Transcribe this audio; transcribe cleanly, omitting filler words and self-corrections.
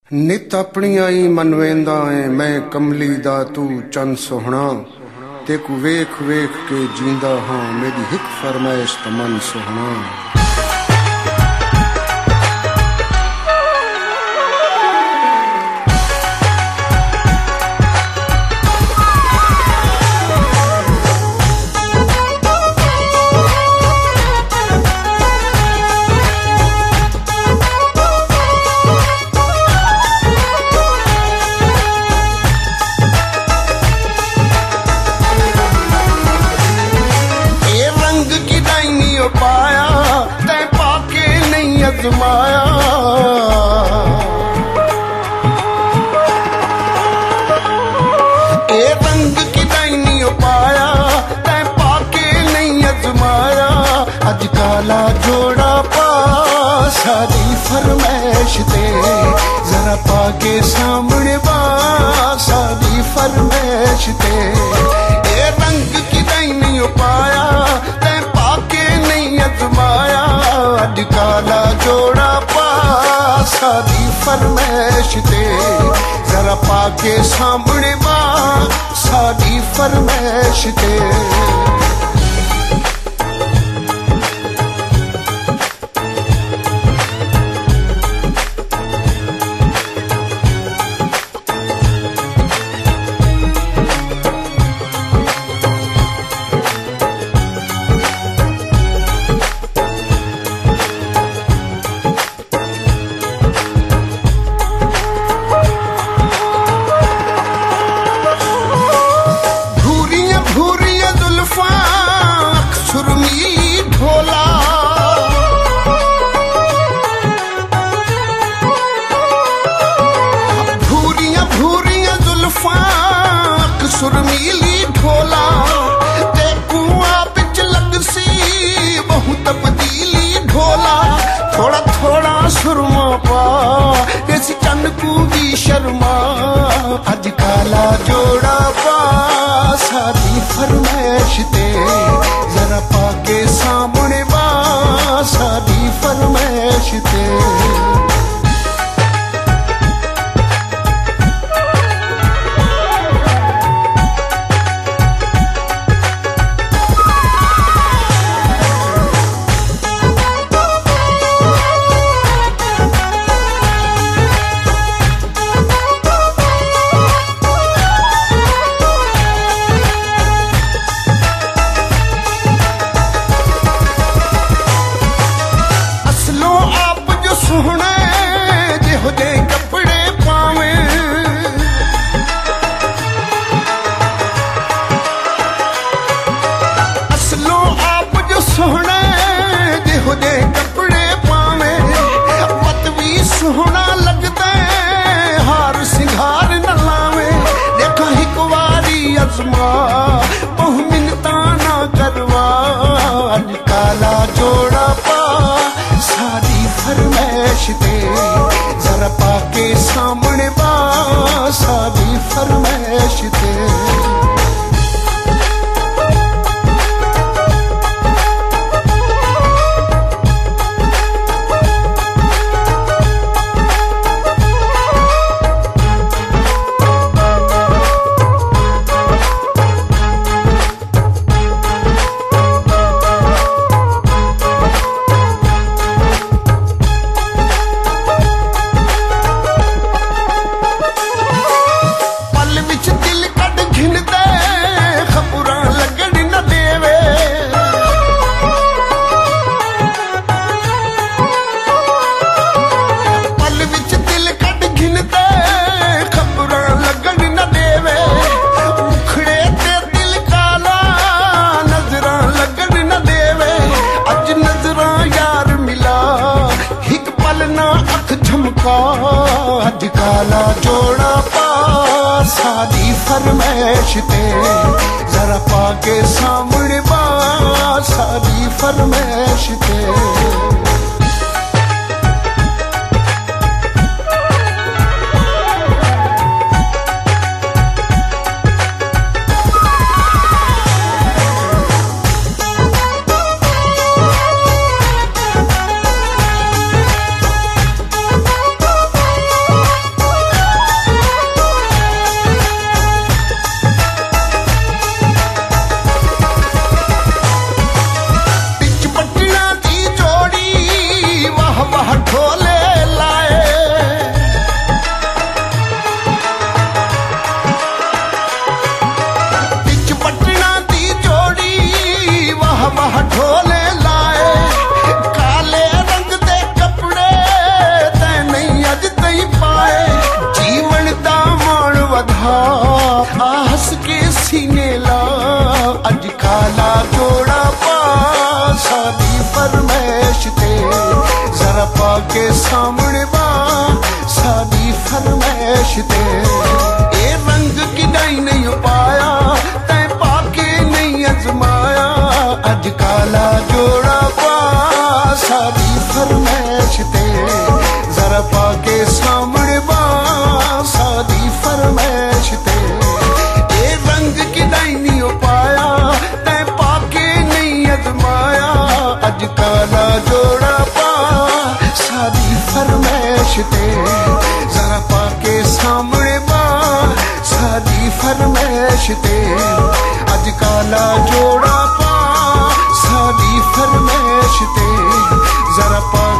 नित अपनिया ही मन वेंदा है मैं कमली दा तू चंद सोहना तेकू वेख वेख के जींदा हाँ मेरी हिक फरमाइश तमन सोहना। पाया तै पाके नहीं अजमाया ए रंग की नहीं पाया तै पाके नहीं अजमाया अज काला जोड़ा पा सारी फरमैश ते जरा पाके सामने बा सारी फरमैश ते ए रंग की नहीं पाया अजमाया अज काला जोड़ा पा सादी फरमैश ते जरा पाके सामने बा सादी फरमैश ते। सुरमीली ढोला ते कुआं बिच लगसी बहु तब्दीली ढोला थोड़ा थोड़ा सुरमा पा इस चन को भी शर्मा अज काला जोड़ा पा सादी फरमैश ते जरा पाके सामने बा सादी फरमैश ते। सोहना जिहो जे कपड़े पावे मत भी सोहना लगदा हार सिंगार न लावे देखा हिक वारी अजमा बहु मिन्नता ना करवा अज काला जोड़ा पा सारी फरमैश ते जरा पाके सामने बा सारी फरमैश ते। अज काला जोड़ा पा सादी फरमैश ते जरा पाके सामने बा सादी फरमैश ते। के सामने बा सादी फरमाइश ते ए रंग किदाई नहीं पाया तै पाके नहीं अजमाया अज काला जोड़ा पा सादी फरमाइश ते जरा पाके सामने बा सादी फरमाइश ते ए रंग किदाई नहीं पाया तै पाके नहीं अजमाया अज काला जोड़ा पा सादी फरमाइश ते जरा पाके सामने बा सादी फरमाइश ते अज काला जोड़ा पा सादी फरमाइश ते जरा पा